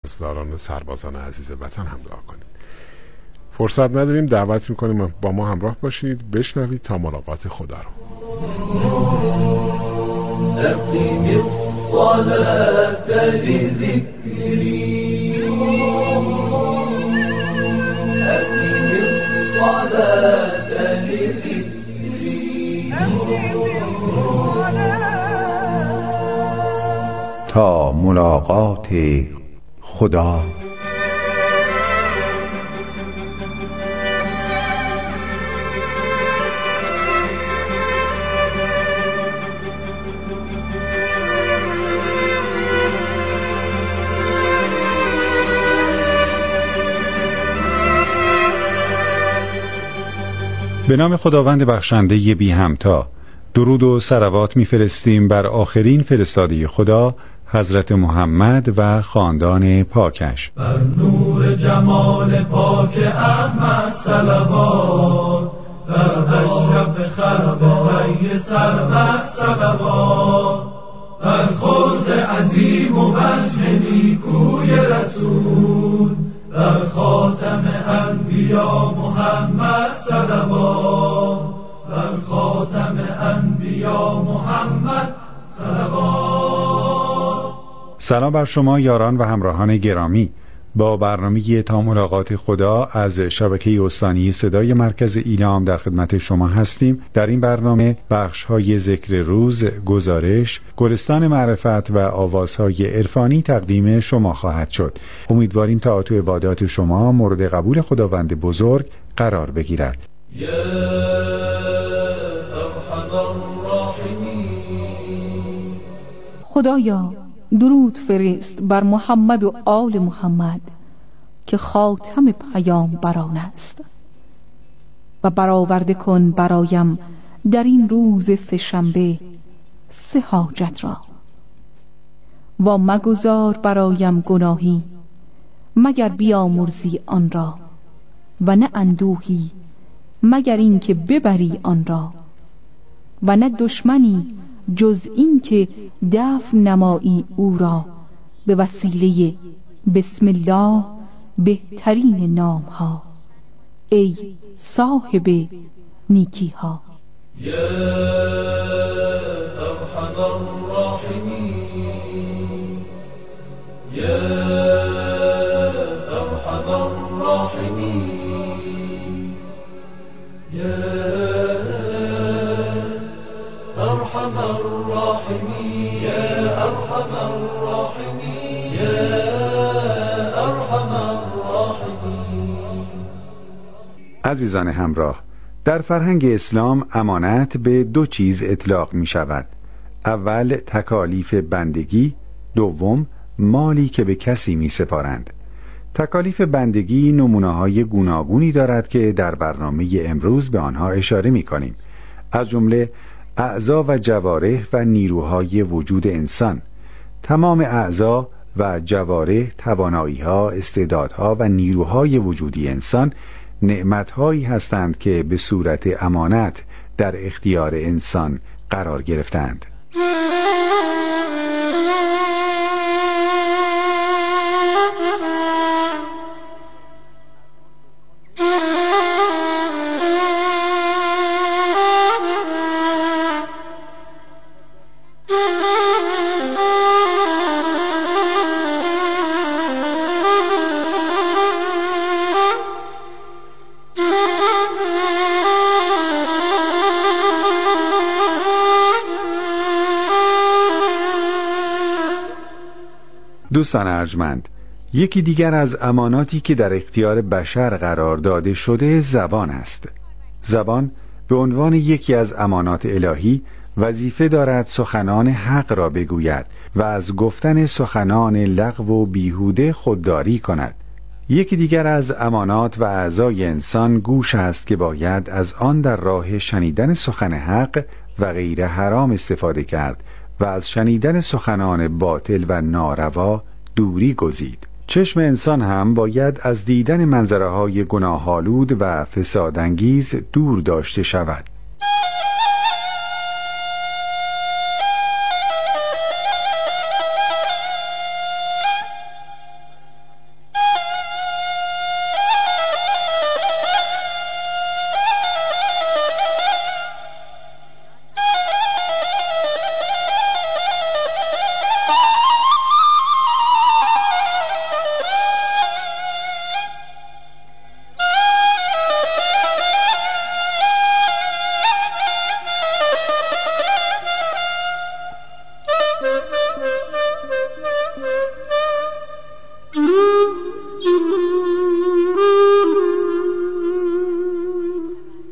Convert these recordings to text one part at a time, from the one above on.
سپاسگزاران سربازان عزیز وطن هم دعا کنید. فرصت نداریم، دعوت میکنیم با ما همراه باشید، بشنوید تا ملاقات خدا رو. أقم الصلاة لذكري أقم الصلاة لذكري تا ملاقات خدا. به نام خداوند بخشنده بی همتا، درود و صلوات می‌فرستیم بر آخرین فرستاده خدا، حضرت محمد و خاندان پاکش. بر نور جمال پاک احمد صلوات، سر اشرف خلق حی سرمد صلوات، بر خلق عظیم و وجه نیکوی رسول، بر خاتم انبیا محمد صلوات، بر خاتم انبیا محمد صلوات. سلام بر شما یاران و همراهان گرامی. با برنامه تا ملاقات خدا از شبکه استانی صدای مرکز ایلام در خدمت شما هستیم. در این برنامه بخش‌های ذکر روز، گزارش، گلستان معرفت و آوازهای عرفانی تقدیم شما خواهد شد. امیدواریم طاعات و عبادات شما مورد قبول خداوند بزرگ قرار بگیرد. یا ارحم الراحمین. خدایا درود فرست بر محمد و آل محمد که خاتم پیام بران است، و برآورده کن برایم در این روز سه‌شنبه سه حاجت را، و مگذار برایم گناهی مگر بیامرزی آن را، و نه اندوهی مگر این که ببری آن را، و نه دشمنی جز این که دفع نمایی او را، به وسیله بسم الله بهترین نام ها، ای صاحب نیکی ها. یا ارحم الراحمین. یا ارحم الراحمین. یا ارحم الراحمین. یا ارحم الراحمین. یا ارحم الراحمین. عزیزان همراه، در فرهنگ اسلام امانت به دو چیز اطلاق می شود. اول تکالیف بندگی، دوم مالی که به کسی می سپارند. تکالیف بندگی نمونه‌های گوناگونی دارد که در برنامه امروز به آنها اشاره می کنیم، از جمله اعضا و جوارح و نیروهای وجود انسان. تمام اعضا و جوارح توانایی‌ها، استعدادها و نیروهای وجودی انسان نعمت‌هایی هستند که به صورت امانت در اختیار انسان قرار گرفتند. دوستان ارجمند، یکی دیگر از اماناتی که در اختیار بشر قرار داده شده زبان است. زبان به عنوان یکی از امانات الهی وظیفه دارد سخنان حق را بگوید و از گفتن سخنان لغو و بیهوده خودداری کند. یکی دیگر از امانات و اعضای انسان گوش است که باید از آن در راه شنیدن سخن حق و غیر حرام استفاده کرد و از شنیدن سخنان باطل و ناروا دوری گزید. چشم انسان هم باید از دیدن منظره‌های گناه‌آلود و فسادانگیز دور داشته شود.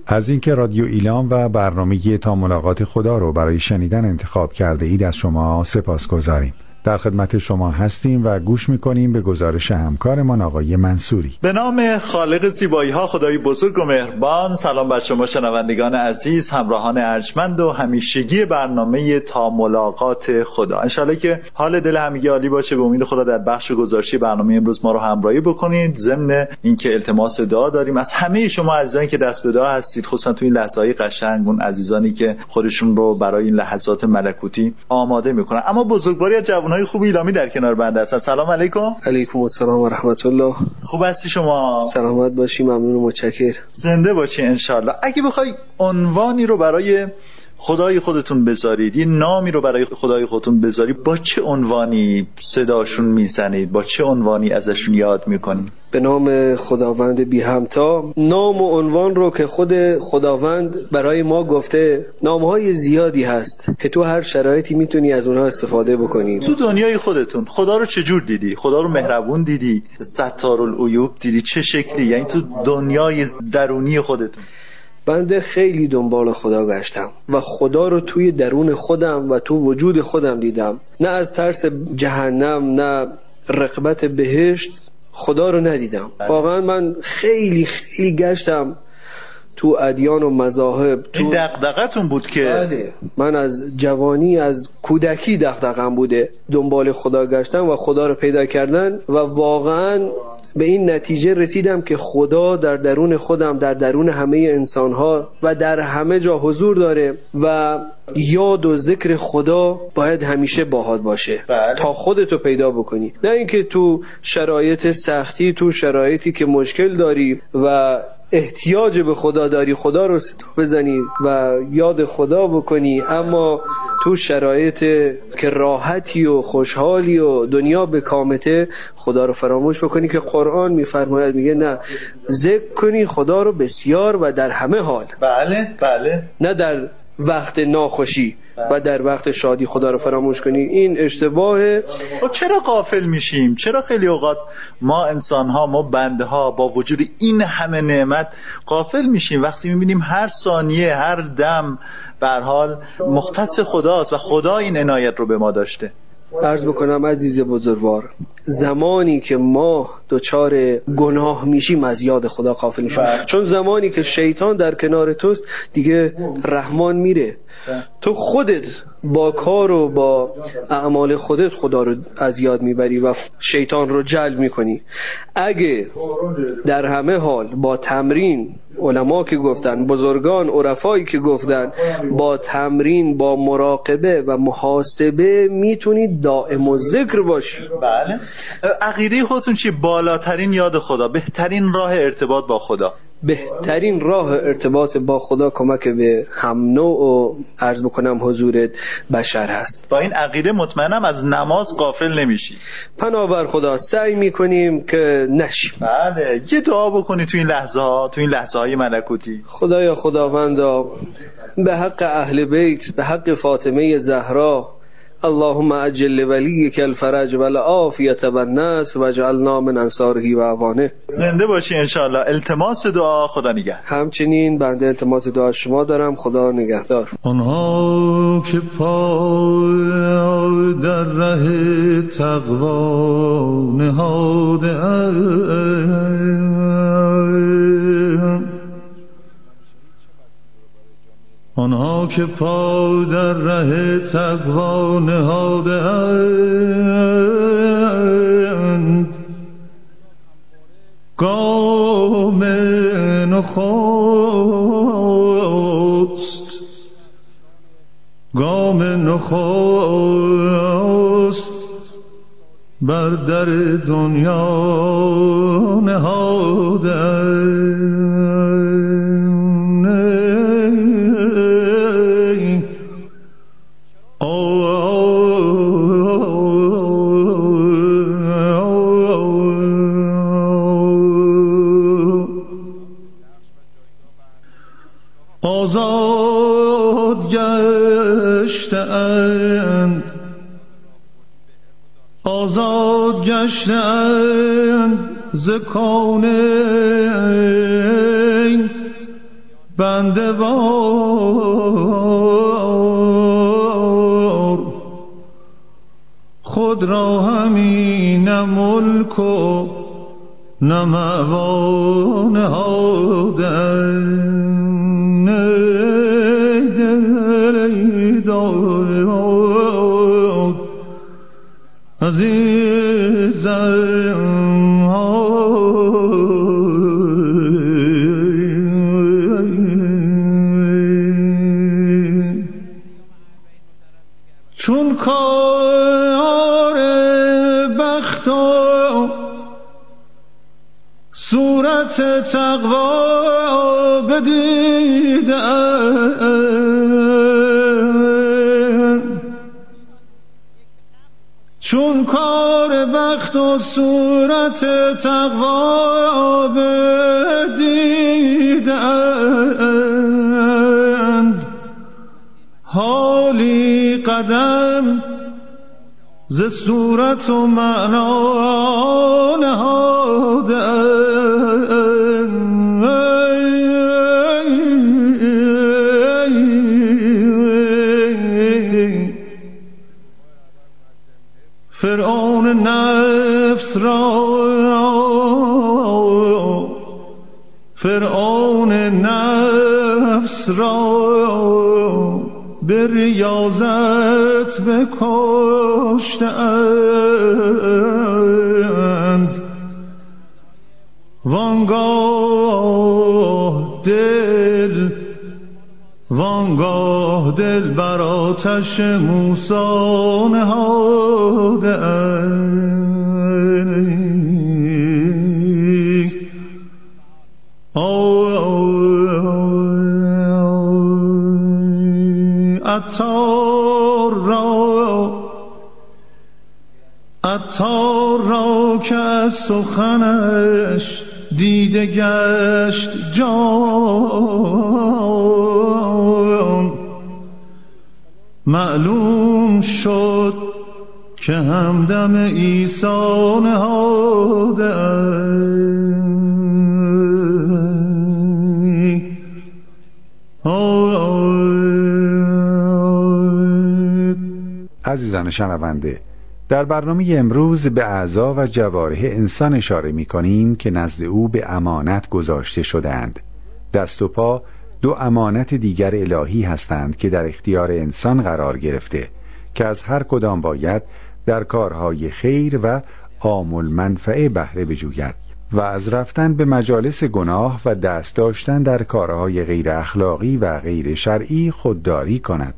از اینکه رادیو ایلام و برنامه تا ملاقات خدا رو برای شنیدن انتخاب کرده اید از شما سپاسگزاریم. در خدمت شما هستیم و گوش میکنیم به گزارش همکارمان آقای منصوری. به نام خالق زیبایی ها، خدای بزرگ و مهربان. سلام بر شما شنوندگان عزیز، همراهان ارجمند و همیشگی برنامه تا ملاقات خدا. انشالله که حال دل همگی عالی باشه. به امید خدا در بخش گزارشی برنامه امروز ما رو همراهی بکنید. ضمن اینکه التماس دعا داریم از همه شما عزیزانی که دست به دعا هستید، خصوصا تو این لحظه‌های قشنگ، اون عزیزانی که خودشون رو برای این لحظات ملکوتی آماده میکنن. اما بزرگواری از جوانای خوب ایلامی در کنار بنده هستن. سلام علیکم. علیکم السلام و رحمت الله. خوب هستی شما؟ سلامت باشی، ممنون و متشکر. زنده باشی انشالله. اگه بخوای عنوانی رو برای خدای خودتون بذارید، یه نامی رو برای خدای خودتون بذارید، با چه عنوانی صداشون میزنید؟ با چه عنوانی ازشون یاد میکنید؟ به نام خداوند بی همتا. نام و عنوان رو که خود خداوند برای ما گفته، نامهای زیادی هست که تو هر شرایطی میتونی از اونها استفاده بکنی. تو دنیای خودتون خدا رو چجور دیدی؟ خدا رو مهربون دیدی؟ ستارالعیوب دیدی؟ چه شکلی؟ یعنی تو دنیای درونی خودتون. بنده خیلی دنبال خدا گشتم و خدا رو توی درون خودم و تو وجود خودم دیدم. نه از ترس جهنم نه رغبت بهشت خدا رو ندیدم. واقعا من خیلی گشتم تو ادیان و مذاهب. این دغدغتون بود که بله، من از جوانی، از کودکی دغدغه‌ام بوده دنبال خدا گشتم و خدا رو پیدا کردن و واقعا به این نتیجه رسیدم که خدا در درون خودم، در درون همه انسانها و در همه جا حضور داره و یاد و ذکر خدا باید همیشه باهات باشه. بله. تا خودتو پیدا بکنی، نه اینکه تو شرایط سختی، تو شرایطی که مشکل داری و احتیاج به خدا داری، خدا رو صدا بزنی و یاد خدا بکنی، اما تو شرایط که راحتی و خوشحالی و دنیا به کامته خدا رو فراموش بکنی که قرآن میفرماید، میگه نه، ذکر کنی خدا رو بسیار و در همه حال. بله. نه در وقت ناخوشی و در وقت شادی خدا رو فراموش کنی. این اشتباهه. چرا غافل میشیم؟ چرا خیلی اوقات ما انسان‌ها، ما بنده‌ها با وجود این همه نعمت غافل میشیم وقتی میبینیم هر ثانیه، هر دم به هر حال مختص خداست و خدا این عنایت رو به ما داشته؟ عرض بکنم عزیز بزرگوار، زمانی که ما دچار گناه میشیم از یاد خدا غافل میشیم. چون زمانی که شیطان در کنار توست دیگه رحمان میره. تو خودت با کار و با اعمال خودت خدا رو از یاد میبری و شیطان رو جلب میکنی. اگه در همه حال با تمرین، علما که گفتن، بزرگان عرفایی که گفتن، با تمرین، با مراقبه و محاسبه میتونید دائم الذکر باشی. بله. عقیده خودتون چی؟ بالاترین یاد خدا، بهترین راه ارتباط با خدا. بهترین راه ارتباط با خدا کمک به هم نوع و عرض بکنم حضور بشر هست. با این عقیده مطمئنم از نماز غافل نمیشی. پناه بر خدا سعی میکنیم که نشیم. بله. یه دعا بکنی تو این لحظه های ملکوتی. خدایا، خداوندا، به حق اهل بیت، به حق فاطمه زهرا، اللهم اجل ولیک الفرج و العافیت والنصر واجعلنا من انصاره و اعوانه. زنده باشی انشالله. التماس دعا. خدا نگهدار. همچنین بنده التماس دعا شما دارم. خدا نگهدار. آنها که پای در ره تقوا نهاده آنها که پا در ره تقوا نهاده اند، گام نخست بر در دنیا نهاده اند. آزاد گشتند ز کونین بنده وار خود را همی نه ملک و نه مأوا نهادن عزیزم چون کار بخت و صورت تقوا بدیدم چون کار بخت و صورت تقوا بدیدند حالی قدم ز صورت و معنا نهادند فرعون نفس را به ریاضت بکشتند وانگاه دل بر آتش موسی نهادند عطار را که از سخنش دیده گشت جان معلوم شد که همدم عیسی نهادند عزیزان شنونده، در برنامه امروز به اعضا و جوارح انسان اشاره می کنیم که نزد او به امانت گذاشته شدند. دست و پا دو امانت دیگر الهی هستند که در اختیار انسان قرار گرفته که از هر کدام باید در کارهای خیر و عام المنفعه بهره بجوید و از رفتن به مجالس گناه و دست داشتن در کارهای غیر اخلاقی و غیر شرعی خودداری کند.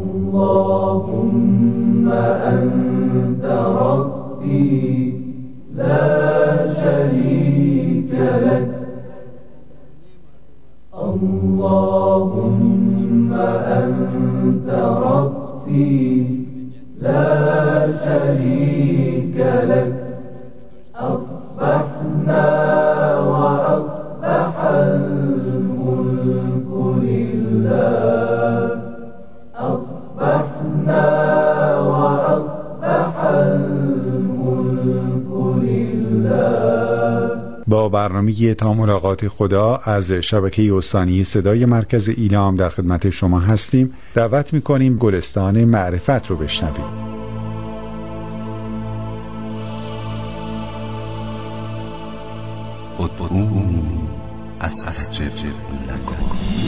اللهم انت ربی لا شریک لك اللهم انت ربی لا شریک لك أصبحنا وأصبح الملك لله أصبحنا وأصبح الملك لله. با برنامه تا ملاقات خدا از شبکه استانی صدای مرکز ایلام در خدمت شما هستیم. دعوت می‌کنیم گلستان معرفت رو بشنویم. ادعوني استجب لكم.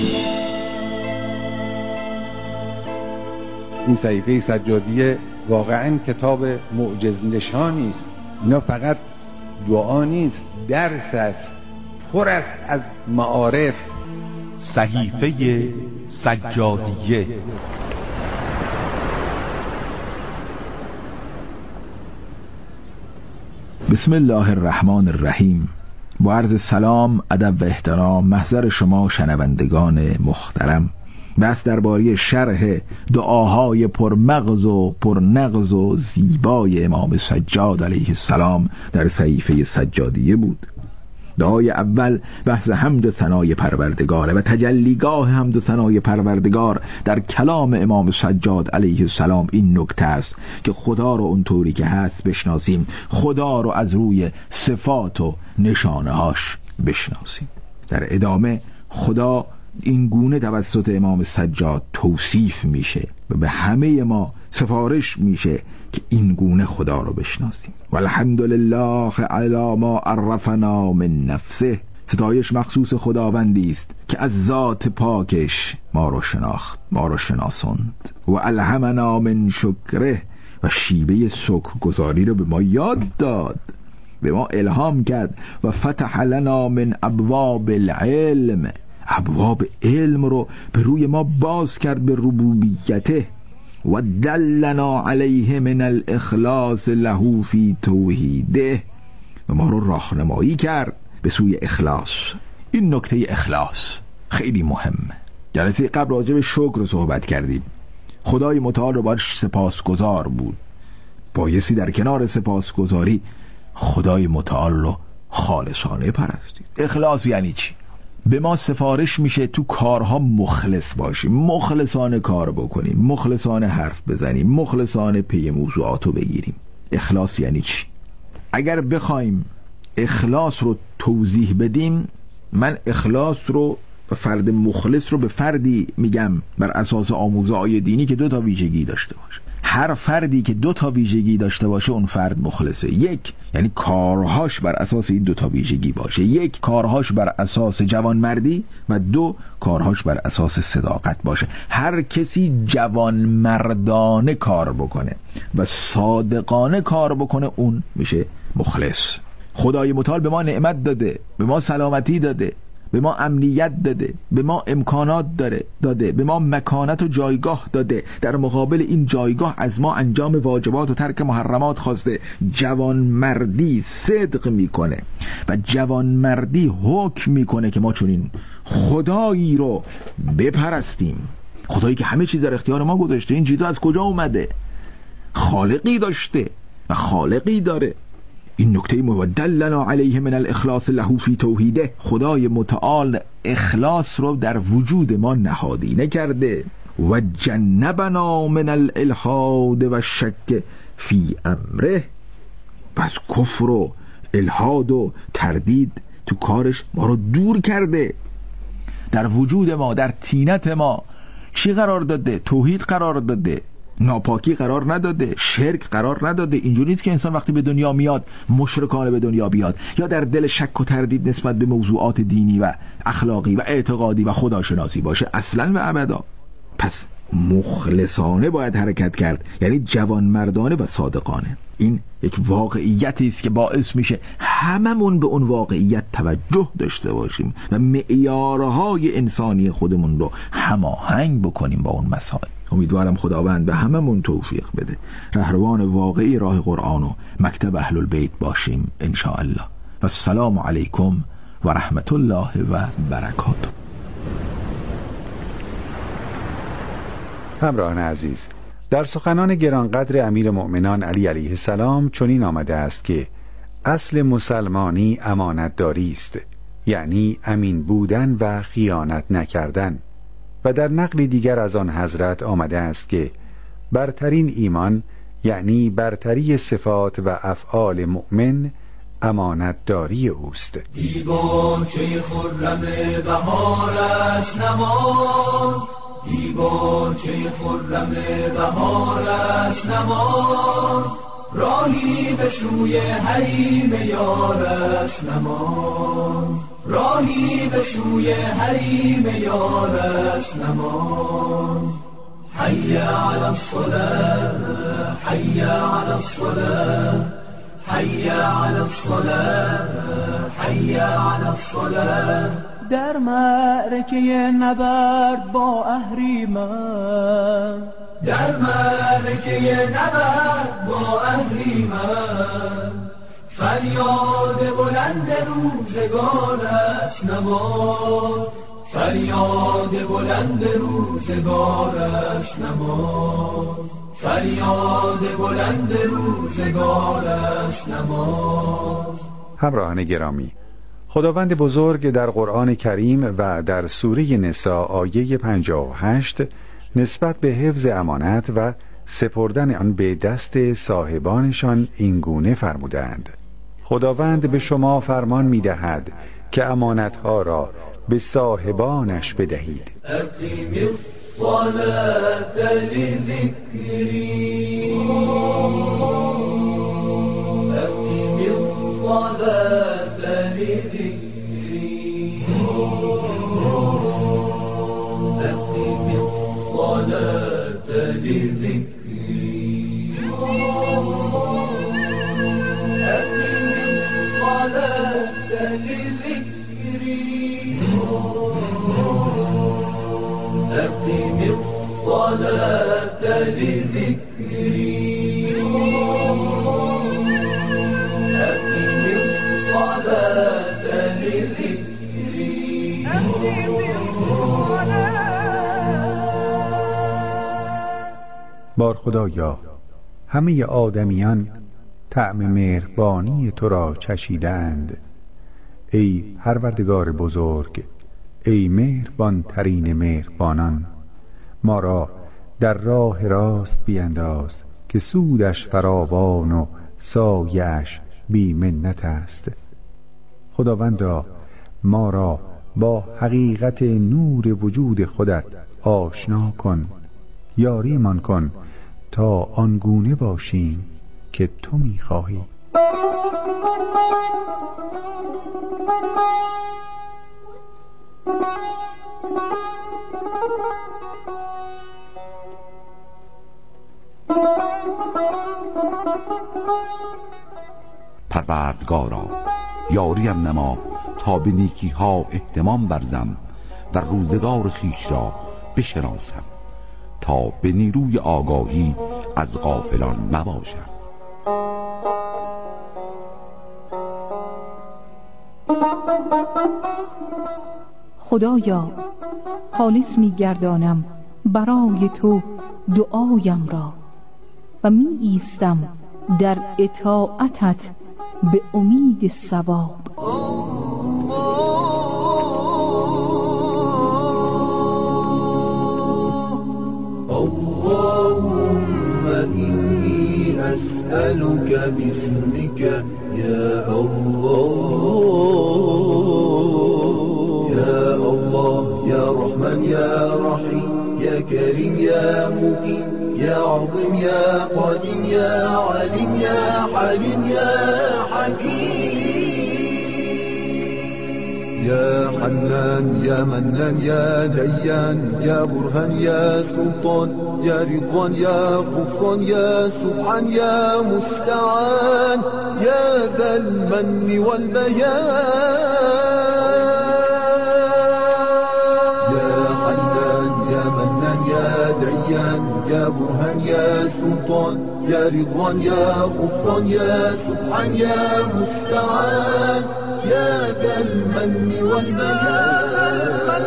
این صحیفه سجادیه واقعا کتاب معجز نشانی است. اینا فقط دعا نیست، درس است، پر است از معارف. صحیفه سجادیه. بسم الله الرحمن الرحیم. با عرض سلام، ادب و احترام محضر شما شنوندگان محترم، بس درباره شرح دعاهای پرمغز و پرنغز و زیبای امام سجاد علیه السلام در صحیفه سجادیه بود. دعای اول بحث حمد و ثنای پروردگاره و تجلیگاه حمد و ثنای پروردگار در کلام امام سجاد علیه السلام این نکته است که خدا رو اونطوری که هست بشناسیم، خدا رو از روی صفات و نشانه هاش بشناسیم. در ادامه خدا این گونه توسط امام سجاد توصیف میشه و به همه ما سفارش میشه که این گونه خدا رو بشناسیم. والحمدلله علی ما عرفنا من نفسه. ستایش مخصوص خداوندی است که از ذات پاکش ما رو شناخت، ما رو شناساند. و الهمنا من شکره، و شیوه شکرگزاری رو به ما یاد داد، به ما الهام کرد. و فتح لنا من ابواب العلم، ابواب علم رو به روی ما باز کرد به ربوبیته. و دلنا علیه من الاخلاص له فی توحیده، و ما رو راهنمایی کرد به سوی اخلاص. این نکته اخلاص خیلی مهمه. جلسه قبل راجع به شکر رو صحبت کردیم. خدای متعال رو باید سپاسگزار بود، بایستی در کنار سپاسگزاری خدای متعال رو خالصانه پرستید. اخلاص یعنی چی؟ به ما سفارش میشه تو کارها مخلص باشیم، مخلصانه کار بکنیم، مخلصانه حرف بزنیم، مخلصانه پی موضوعاتو بگیریم. اخلاص یعنی چی؟ اگر بخوایم اخلاص رو توضیح بدیم، من اخلاص رو فرد مخلص رو به فردی میگم بر اساس آموزه‌های دینی که 2 ویژگی داشته باشه. هر فردی که 2 ویژگی داشته باشه اون فرد مخلصه. 1 یعنی کارهاش بر اساس این 2 ویژگی باشه. 1 کارهاش بر اساس جوانمردی و 2 کارهاش بر اساس صداقت باشه. هر کسی جوانمردانه کار بکنه و صادقانه کار بکنه اون میشه مخلص. خدای متعال به ما نعمت داده، به ما سلامتی داده، به ما امنیت داده، به ما امکانات داده، به ما مکانت و جایگاه داده. در مقابل این جایگاه از ما انجام واجبات و ترک محرمات خواسته. جوانمردی صدق میکنه و جوانمردی حکم میکنه که ما چنین خدایی رو بپرستیم، خدایی که همه چیز در اختیار ما گذاشته. این چیزا از کجا اومده؟ خالقی داشته و خالقی داره. این نکته مودلنا علیه من الاخلاص له فی توحیده. خدای متعال اخلاص رو در وجود ما نهادینه کرده. و جنبنا من الالحاد و شک فی امره. پس کفر و الحاد و تردید تو کارش ما رو دور کرده. در وجود ما، در طینت ما چی قرار داده؟ توحید قرار داده، ناپاکی قرار نداده، شرک قرار نداده. اینجوری نیست که انسان وقتی به دنیا میاد مشرکانه به دنیا بیاد یا در دل شک و تردید نسبت به موضوعات دینی و اخلاقی و اعتقادی و خداشناسی باشه، اصلا و ابدا. پس مخلصانه باید حرکت کرد، یعنی جوانمردانه و صادقانه. این یک واقعیتی است که باعث میشه هممون به اون واقعیت توجه داشته باشیم و معیارهای انسانی خودمون رو هماهنگ بکنیم با اون مسائل. امیدوارم خداوند به هممون توفیق بده، رهروان واقعی راه قرآن و مکتب اهل البیت باشیم ان شاء الله. و السلام علیکم و رحمت الله و برکاته. همراهان عزیز، در سخنان گرانقدر امیر مؤمنان علی علیه السلام چنین آمده است که اصل مسلمانی امانتداری است، یعنی امین بودن و خیانت نکردن. و در نقل دیگر از آن حضرت آمده است که برترین ایمان، یعنی برتری صفات و افعال مؤمن، امانتداری اوست. دیباچه خرم بهار است نماز، دیباچه خرم بهار است نماز، راهی به سوی حریم یار است نماز، راهی به سوی حریم یار است نماز. حی علی الصلاة، حی علی الصلاة، حی علی الصلاة، حی علی الصلاة. در معرکه نبرد با اهریمن، در معرکه نبرد با اهریمن، فریاد بلند روزگار است نماز، فریاد بلند روزگار است نماز، فریاد بلند روزگار است نماز. همراهان گرامی، خداوند بزرگ در قرآن کریم و در سوره نساء آیه 58 نسبت به حفظ امانت و سپردن آن به دست صاحبانشان این گونه فرمودند: خداوند به شما فرمان می‌دهد که امانت‌ها را به صاحبانش بدهید. اقیم الصلاة لذکری اقیم الصلاة لذکری اقیم الصلاة لذکری اقیم الصلاة لذکری أقم الصلاة لذكري أقم الصلاة لذكري أقم الصلاة. بار خدایا، همه آدمیان طعم مهربانی تو را چشیدند. ای پروردگار بزرگ، ای مهربان ترین مهربانان، ما را در راه راست بینداز که سودش فراوان و سایه‌اش بی منت است. خداوندا، ما را با حقیقت نور وجود خودت آشنا کن، یاریمان کن تا آنگونه باشیم که تو می‌خواهی. پروردگارا، یاریم نما تا به نیکی ها اهتمام ورزم و روزگار خویش را بشناسم، تا به نیروی آگاهی از غافلان مباشم. خدایا، خالص می‌گردانم برای تو دعایم را و می ایستم در اطاعتت به امید ثواب. اللهم إني أسألك باسمك يا الله يا الله يا رحمن يا رحيم يا كريم يا مقيم يا عظيم يا قديم يا عليم يا حليم يا حكيم يا حنان يا منان يا ديان يا برهان يا سلطان يا رضوان يا غفران يا سبحان يا مستعان يا ذا المن والبيان يا برهان يا سلطان يا رضوان يا غفران يا سبحان يا مستعان يا ذا المن والبيان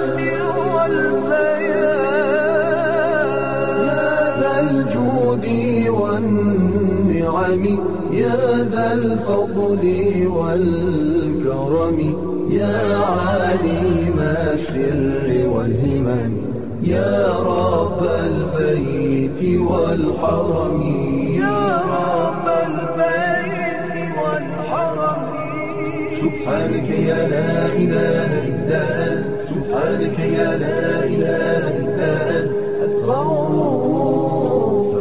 يا ذا الجود والنعم يا ذا الفضل والكرم يا عالم السر والهمم يا رب البيت والحرم يا رب البيت والحرم سبحانك يا لا إله إلا أنت سبحانك يا لا إله إلا أنت الغوث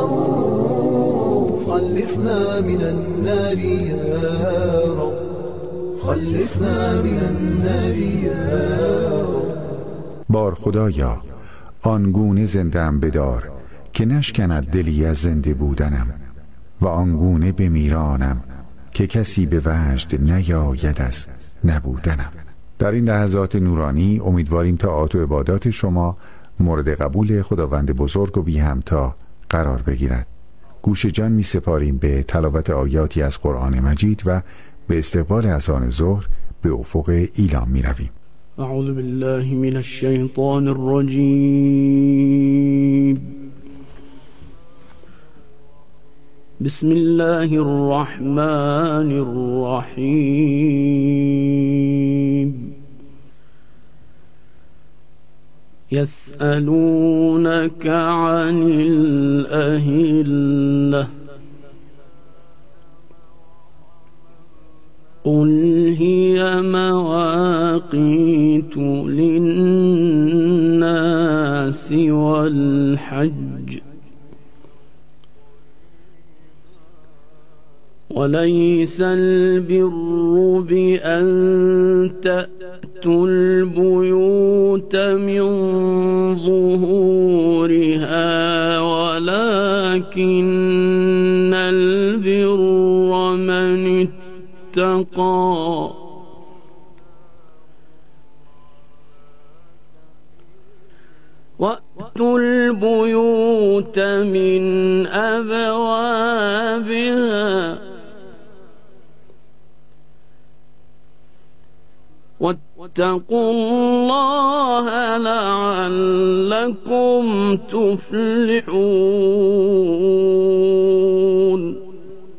الغوث خلصنا من النار يا رب خلصنا من النار يا رب. بار خدایا، آنگونه زنده‌ام بدار که نشکند دلی از زنده بودنم و آنگونه بمیرانم که کسی به وجد نیاید از نبودنم. در این لحظات نورانی امیدواریم طاعات و عبادات شما مورد قبول خداوند بزرگ و بی همتا قرار بگیرد. گوش جان می سپاریم به تلاوت آیاتی از قرآن مجید و به استقبال اذان ظهر به افق ایلام می رویم. اعوذ بالله من الشیطان الرجیم. بسم الله الرحمن الرحیم. يسألونك عن الأهلة قل هي مواقيت للناس والحج وليس البر بأن تأتوا البيوت من ظهورها ولكن البر من اتقى وأتوا البيوت من أبوابها واتقوا الله لعلكم تفلحون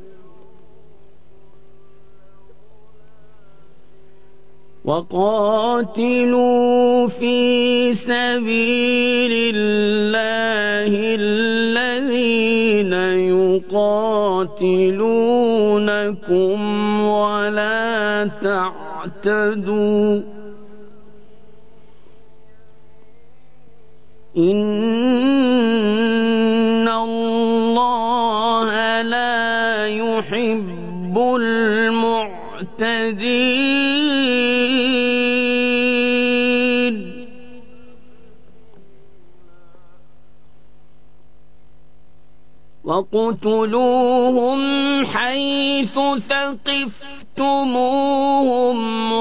وقاتلوا في سبيل الله الذين يقاتلونكم ولا تعتدوا إن الله لا يحب المعتدين وقتلوهم حيث ثقفتموهم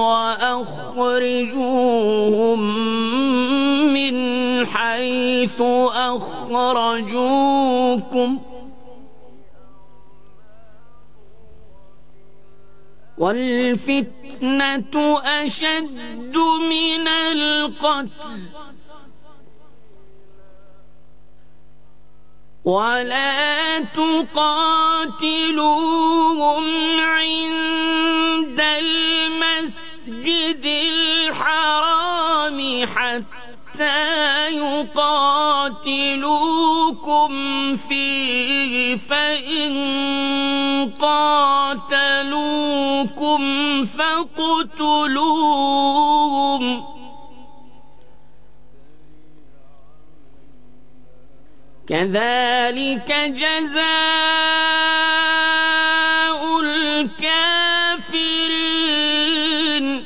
وأخرجوهم من حيث أخرجوكم والفتنة أشد من القتل ولا تقاتلوهم عند المسجد الحرام حتى يقاتلوكم فيه فإن قاتلوكم فاقتلوهم كذلك جزاء الكافرين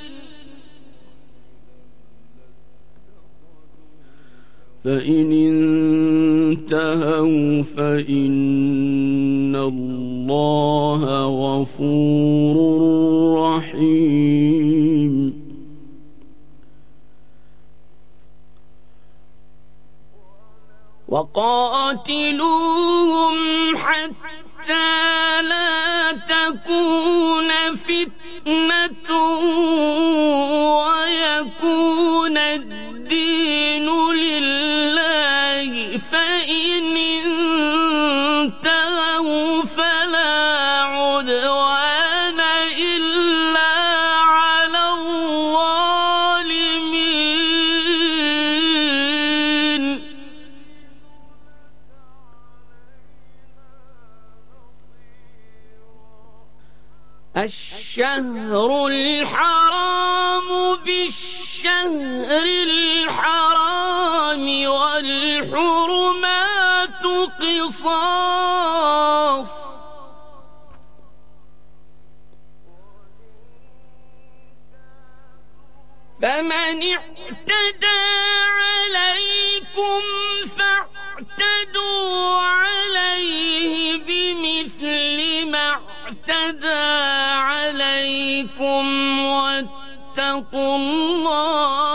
فإن انتهوا فإن الله غفور رحيم وقاتلوهم حتى لا تكون فتنة ويكون الدين لله فإن انتهوا فلا عدوان إلا على الظالمين الشهر الحرام بالشهر الحرام والحرمات قصاص فمن اعتدى عليكم فاعتدوا عليه بمثل ما اعتدى عليكم واتقوا الله